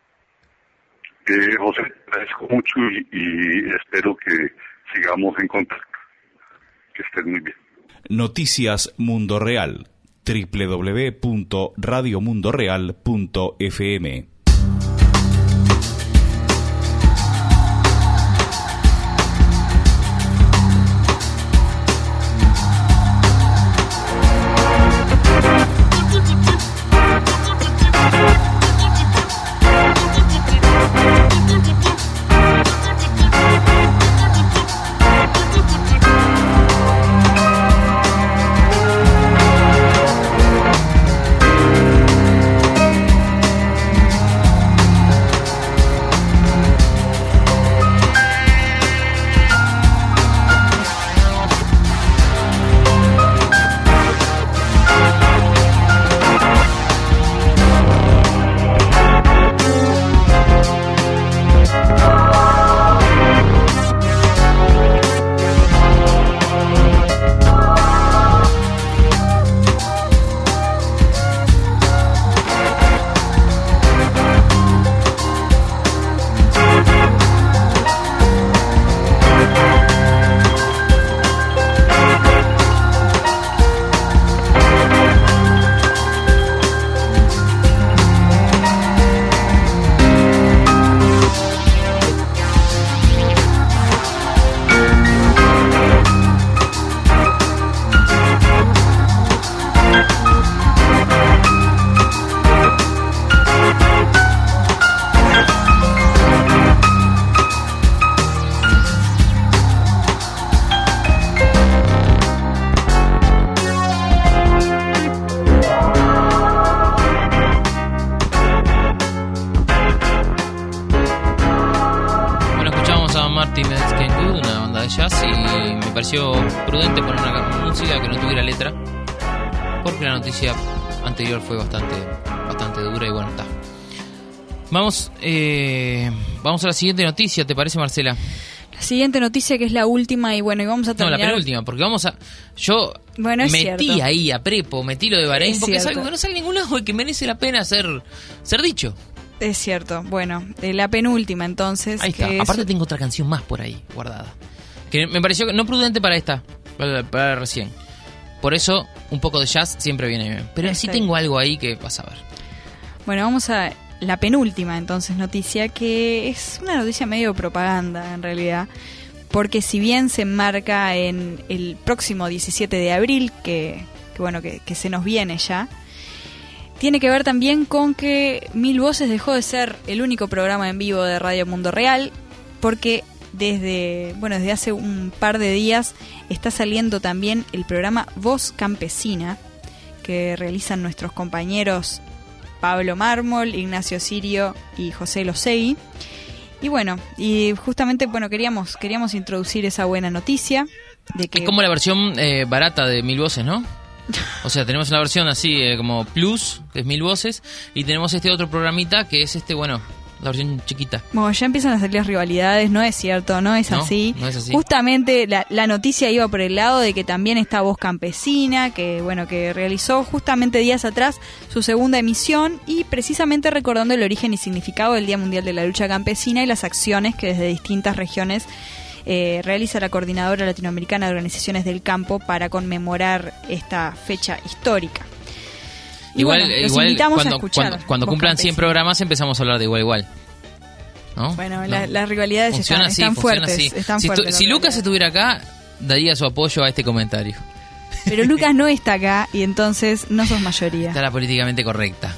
Eh, José, te agradezco mucho y, y espero que sigamos en contacto. Que estén muy bien. Noticias Mundo Real, doble u doble u doble u punto radio mundo real punto f m. pareció prudente poner una música que no tuviera letra, porque la noticia anterior fue bastante bastante dura y bueno, está. Vamos, eh, vamos a la siguiente noticia, ¿te parece, Marcela? La siguiente noticia, que es la última, y bueno, y vamos a terminar... No, la penúltima, porque vamos a... Yo bueno, es metí cierto. ahí a Prepo, metí lo de Bahrein, Es porque cierto. es algo que no sale en ningún lado y que merece la pena ser, ser dicho. Es cierto. Bueno, eh, la penúltima, entonces... Ahí está. que Aparte es... tengo otra canción más por ahí, guardada. Que me pareció no prudente para esta, para, para recién. Por eso, un poco de jazz siempre viene bien. Pero Está sí bien. tengo algo ahí que vas a ver. Bueno, vamos a la penúltima, entonces, noticia, que es una noticia medio propaganda, en realidad, porque si bien se enmarca en el próximo diecisiete de abril, que, que bueno, que, que se nos viene ya, tiene que ver también con que Mil Voces dejó de ser el único programa en vivo de Radio Mundo Real, porque desde, bueno, desde hace un par de días está saliendo también el programa Voz Campesina, que realizan nuestros compañeros Pablo Mármol, Ignacio Sirio y José Losegui. Y bueno, y justamente bueno queríamos queríamos introducir esa buena noticia de que Es como la versión eh, barata de Mil Voces, ¿no? O sea, tenemos una versión así eh, como Plus, que es Mil Voces, y tenemos este otro programita que es este, bueno, la versión chiquita. Bueno, ya empiezan a salir las rivalidades, no es cierto, no es No, así. no es así. Justamente la, la noticia iba por el lado de que también está Voz Campesina, que bueno, que realizó justamente días atrás su segunda emisión y precisamente recordando el origen y significado del Día Mundial de la Lucha Campesina y las acciones que desde distintas regiones eh, realiza la Coordinadora Latinoamericana de Organizaciones del Campo para conmemorar esta fecha histórica. Y Igual, bueno, los igual invitamos cuando, a escuchar cuando, cuando Voz cumplan cien Campesina. programas empezamos a hablar de igual igual. ¿No? Bueno, No. la- las rivalidades Funciona están, así, están funciona fuertes. así. Están si, tu- fuertes si las Lucas rivalidades. estuviera acá, daría su apoyo a este comentario. Pero Lucas no está acá y entonces no sos mayoría. Está la políticamente correcta.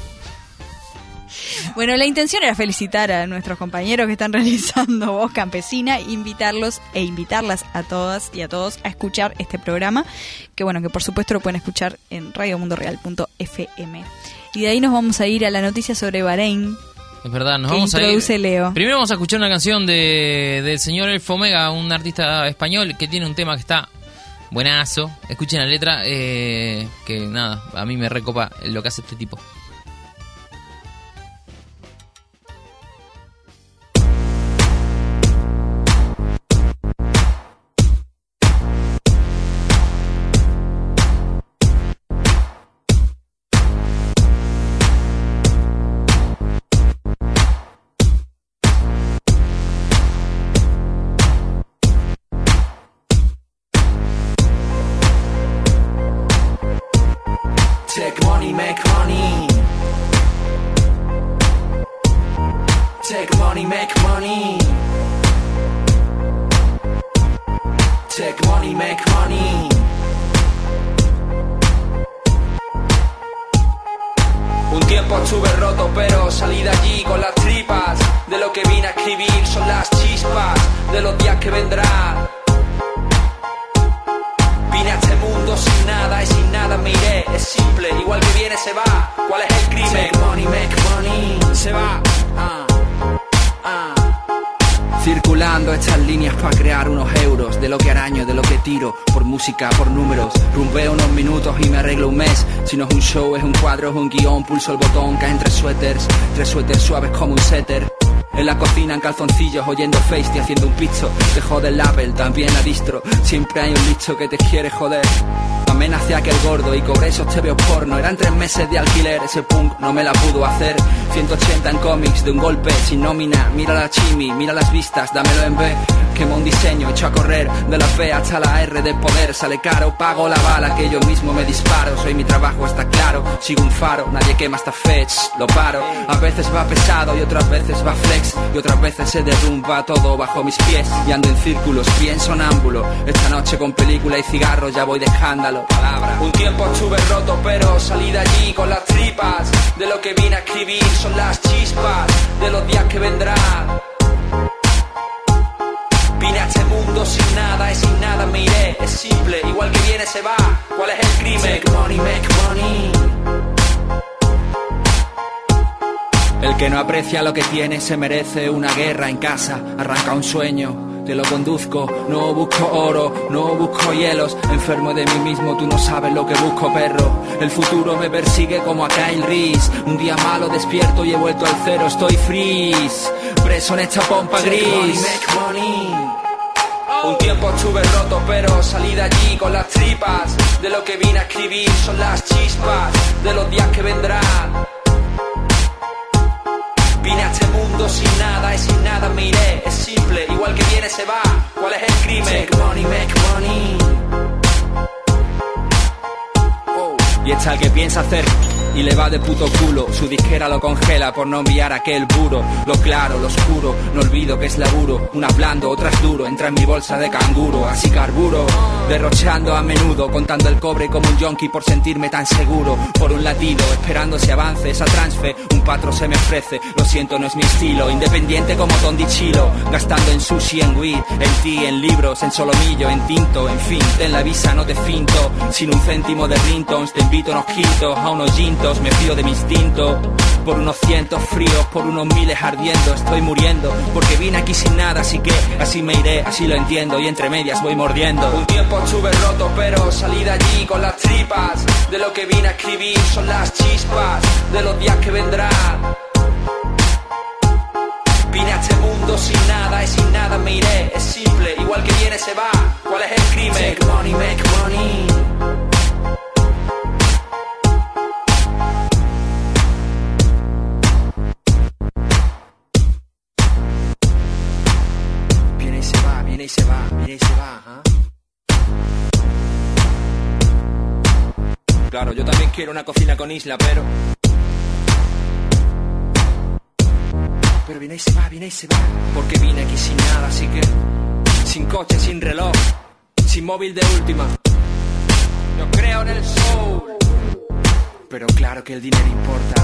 Bueno, la intención era felicitar a nuestros compañeros que están realizando Voz Campesina, invitarlos e invitarlas a todas y a todos a escuchar este programa, que bueno, que por supuesto lo pueden escuchar en radio mundo real punto f m. Y de ahí nos vamos a ir a la noticia sobre Bahrein, Es verdad, nos que vamos a ir. introduce Leo. Primero vamos a escuchar una canción de del señor Elfo Omega, un artista español que tiene un tema que está buenazo. Escuchen la letra, eh, que nada, a mí me recopa lo que hace este tipo. Take money, make money. Take money, make money. Take money, make money. Un tiempo estuve roto, pero salí de allí con las tripas. De lo que vine a escribir son las chispas de los días que vendrán. Vine a este mundo sin nada y sin nada me iré. Es simple, igual que viene se va. ¿Cuál es el crimen? Make money, make money. Se va. Ah, ah. Circulando estas líneas para crear unos euros. De lo que araño, de lo que tiro. Por música, por números. Rumbeo unos minutos y me arreglo un mes. Si no es un show, es un cuadro, es un guión. Pulso el botón, caen tres suéteres. Tres suéteres suaves como un setter. En la cocina en calzoncillos, oyendo Face y haciendo un pizzo. Te jode el Apple, también la distro. Siempre hay un listo que te quiere joder. Amenacé a aquel gordo y cobré esos tebeos porno. Eran tres meses de alquiler, ese punk no me la pudo hacer. ciento ochenta en cómics de un golpe, sin nómina. Mira la chimi, mira las vistas, dámelo en B. Quemo un diseño, echo a correr. De la P hasta la R de poder. Sale caro, pago la bala que yo mismo me disparo. Soy mi trabajo, está claro. Sigo un faro, nadie quema esta fetch. Lo paro, a veces va pesado y otras veces va flex. Y otras veces se derrumba todo bajo mis pies. Y ando en círculos, bien sonámbulo. Esta noche con película y cigarros ya voy de escándalo. Palabra. Un tiempo estuve roto, pero salí de allí con las tripas. De lo que vine a escribir son las chispas de los días que vendrán. Vine a este mundo sin nada y sin nada me iré. Es simple, igual que viene se va. ¿Cuál es el crimen? Make money, make money. El que no aprecia lo que tiene se merece una guerra en casa. Arranca un sueño. te lo conduzco. No busco oro, no busco hielos. Enfermo de mí mismo, tú no sabes lo que busco, perro. El futuro me persigue como a Kyle Reese. Un día malo despierto y he vuelto al cero, estoy freeze. Preso en esta pompa gris. Make money. Un tiempo estuve roto pero salí de allí con las tripas. De lo que vine a escribir son las chispas de los días que vendrán. Vine a este mundo sin nada y sin nada me iré. Es simple, igual que viene se va. ¿Cuál es el crimen? Make money, make money. Oh. Y está el que piensa hacer y le va de puto culo. Su disquera lo congela por no enviar aquel puro. Lo claro, lo oscuro, no olvido que es laburo. Unas blando, otras duro, entra en mi bolsa de canguro. Así carburo, derrochando a menudo, contando el cobre como un yonki por sentirme tan seguro. Por un latido, esperando si avance esa transfe. Un patro se me ofrece, lo siento no es mi estilo. Independiente como Tondi Chilo, gastando en sushi, en weed, en ti, en libros, en solomillo, en tinto. En fin, ten la visa, no te finto. Sin un céntimo de rintones, te invito a unos quintos, a unos gintos. Me fío de mi instinto. Por unos cientos fríos, por unos miles ardiendo. Estoy muriendo, porque vine aquí sin nada. Así que así me iré, así lo entiendo. Y entre medias voy mordiendo. Un tiempo estuve roto, pero salí de allí con las tripas. De lo que vine a escribir son las chispas de los días que vendrán. Vine a este mundo sin nada y sin nada me iré. Es simple, igual que viene se va. ¿Cuál es el crimen? Make money, make money. Viene y se va, viene y se va, viene y se va, ¿eh? Claro, yo también quiero una cocina con isla, pero... Pero viene y se va, viene y se va. Porque vine aquí sin nada, así que... Sin coche, sin reloj, sin móvil de última. Yo creo en el soul. Pero claro que el dinero importa.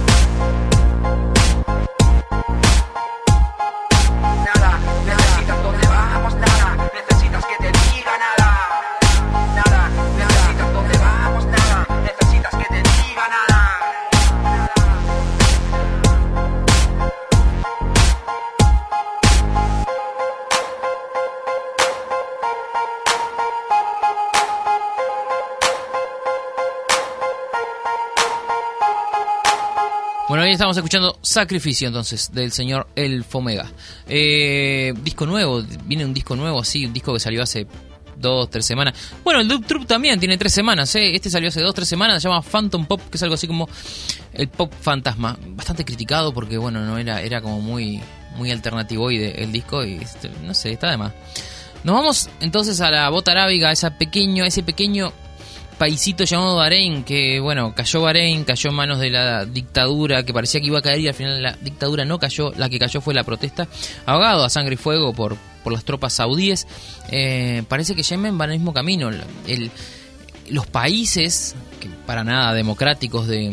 Nada, necesitas dónde vamos, nada. Necesitas que te diga nada. Nada, necesitas dónde vamos, nada. Necesitas que te diga nada. Bueno, ahí estamos escuchando Sacrificio, entonces, del señor El Fomega. Eh, disco nuevo, viene un disco nuevo, sí, un disco que salió hace dos, tres semanas. Bueno, el Dub Troop también tiene tres semanas, ¿eh? Este salió hace dos, tres semanas, se llama Phantom Pop, que es algo así como el pop fantasma. Bastante criticado porque, bueno, no era era como muy muy alternativoide el disco y, este, no sé, está de más. Nos vamos entonces a la bota arábiga, a esa pequeño, ese pequeño... paisito llamado Bahrein, que bueno, cayó Bahrein, cayó en manos de la dictadura, que parecía que iba a caer y al final la dictadura no cayó, la que cayó fue la protesta, ahogado a sangre y fuego por, por las tropas saudíes. Eh, parece que Yemen va en el mismo camino. El, el, los países, que para nada democráticos de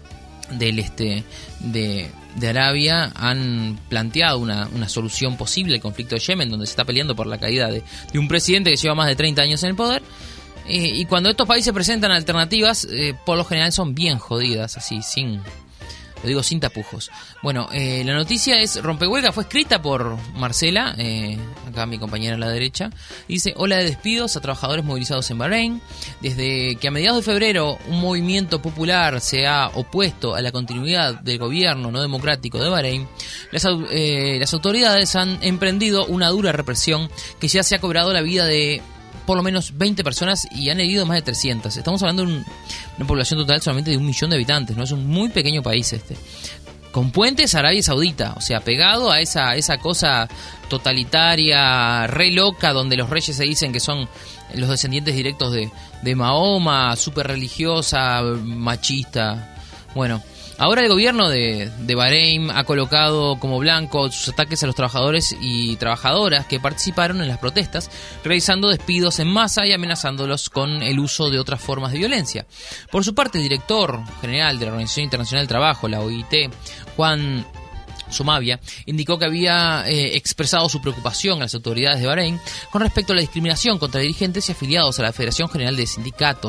del este de, de Arabia, han planteado una, una solución posible al conflicto de Yemen, donde se está peleando por la caída de, de un presidente que lleva más de treinta años en el poder. Eh, y cuando estos países presentan alternativas, eh, por lo general son bien jodidas, así, sin, lo digo sin tapujos. Bueno, eh, la noticia es rompehuelga, fue escrita por Marcela, eh, acá mi compañera a la derecha. Dice: ola de despidos a trabajadores movilizados en Bahrein. Desde que a mediados de febrero un movimiento popular se ha opuesto a la continuidad del gobierno no democrático de Bahrein, las, eh, las autoridades han emprendido una dura represión que ya se ha cobrado la vida de por lo menos veinte personas y han herido más de trescientas. Estamos hablando de un, una población total solamente de un millón de habitantes, ¿no? Es un muy pequeño país este. Con puentes a Arabia Saudita, o sea, pegado a esa, esa cosa totalitaria, re loca, donde los reyes se dicen que son los descendientes directos de, de Mahoma, súper religiosa, machista. Bueno, ahora el gobierno de, de Bahrein ha colocado como blanco sus ataques a los trabajadores y trabajadoras que participaron en las protestas, realizando despidos en masa y amenazándolos con el uso de otras formas de violencia. Por su parte, el director general de la Organización Internacional del Trabajo, la O I T, Juan Somavia, indicó que había eh, expresado su preocupación a las autoridades de Bahrein con respecto a la discriminación contra dirigentes y afiliados a la Federación General de Sindicatos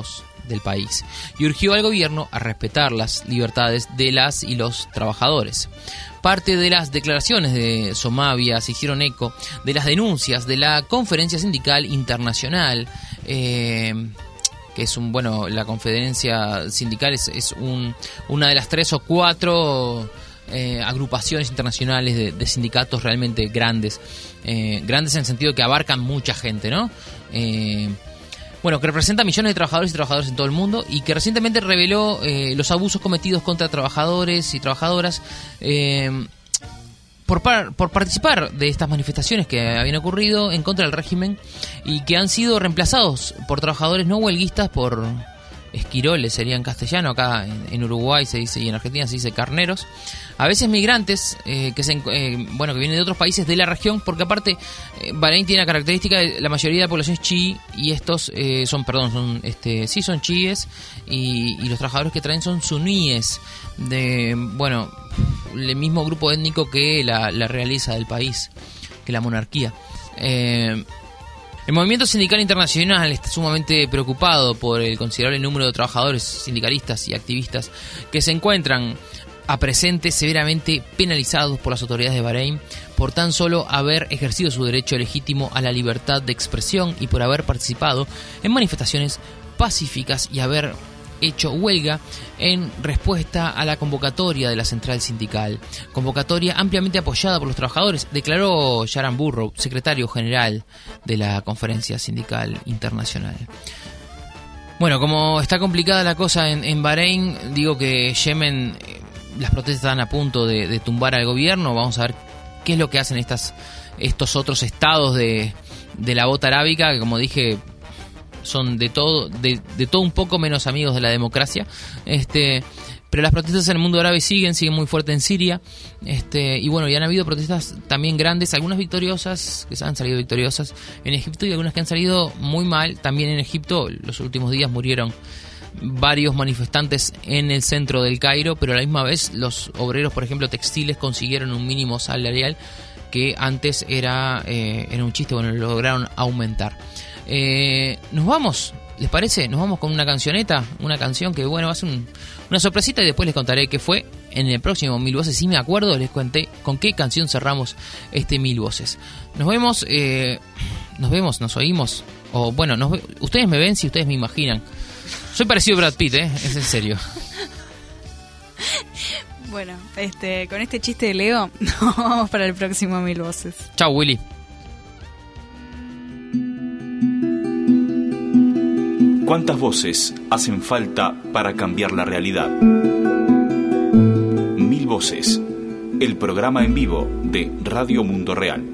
del país y urgió al gobierno a respetar las libertades de las y los trabajadores. Parte de las declaraciones de Somavia se hicieron eco de las denuncias de la Conferencia Sindical Internacional, eh, que es un, bueno, la Conferencia Sindical es, es un, una de las tres o cuatro eh, agrupaciones internacionales de, de sindicatos realmente grandes, eh, grandes en el sentido de que abarcan mucha gente, ¿no? Eh, Bueno, que representa millones de trabajadores y trabajadoras en todo el mundo y que recientemente reveló eh, los abusos cometidos contra trabajadores y trabajadoras eh, por, par, por participar de estas manifestaciones que habían ocurrido en contra del régimen y que han sido reemplazados por trabajadores no huelguistas por esquiroles, sería en castellano, acá en, en Uruguay se dice y en Argentina se dice carneros, a veces migrantes eh, que se, eh, bueno que vienen de otros países de la región, porque aparte eh, Bahrein tiene la característica de la mayoría de la población es chií y estos eh, son, perdón, son este sí son chiíes y, y los trabajadores que traen son suníes de, bueno, el mismo grupo étnico que la, la realeza del país, que la monarquía. Eh, El movimiento sindical internacional está sumamente preocupado por el considerable número de trabajadores, sindicalistas y activistas que se encuentran a presente severamente penalizados por las autoridades de Bahrein por tan solo haber ejercido su derecho legítimo a la libertad de expresión y por haber participado en manifestaciones pacíficas y haber hecho huelga en respuesta a la convocatoria de la central sindical, convocatoria ampliamente apoyada por los trabajadores, declaró Sharan Burrow, secretario general de la Conferencia Sindical Internacional. Bueno, como está complicada la cosa en, en Bahrein, digo que Yemen, eh, las protestas están a punto de, de tumbar al gobierno. Vamos a ver qué es lo que hacen estas, estos otros estados de, de la bota arábica, que como dije son de todo de, de todo un poco menos amigos de la democracia, este pero las protestas en el mundo árabe siguen siguen muy fuerte en Siria, este y bueno, y han habido protestas también grandes, algunas victoriosas que han salido victoriosas en Egipto y algunas que han salido muy mal también en Egipto. Los últimos días murieron varios manifestantes en el centro del Cairo, pero a la misma vez los obreros, por ejemplo textiles, consiguieron un mínimo salarial que antes era eh, era un chiste, bueno, lo lograron aumentar. Eh, nos vamos, ¿les parece? Nos vamos con una cancioneta, una canción que bueno va a ser un, una sorpresita y después les contaré qué fue en el próximo Mil Voces. Si me acuerdo les conté con qué canción cerramos este Mil Voces. Nos vemos, eh, nos vemos, nos oímos, o bueno, nos, ustedes me ven si ustedes me imaginan. Soy parecido a Brad Pitt, ¿eh? Es en serio. Bueno, este, con este chiste de Leo, nos vamos para el próximo Mil Voces. Chau, Willy. ¿Cuántas voces hacen falta para cambiar la realidad? Mil Voces, el programa en vivo de Radio Mundo Real.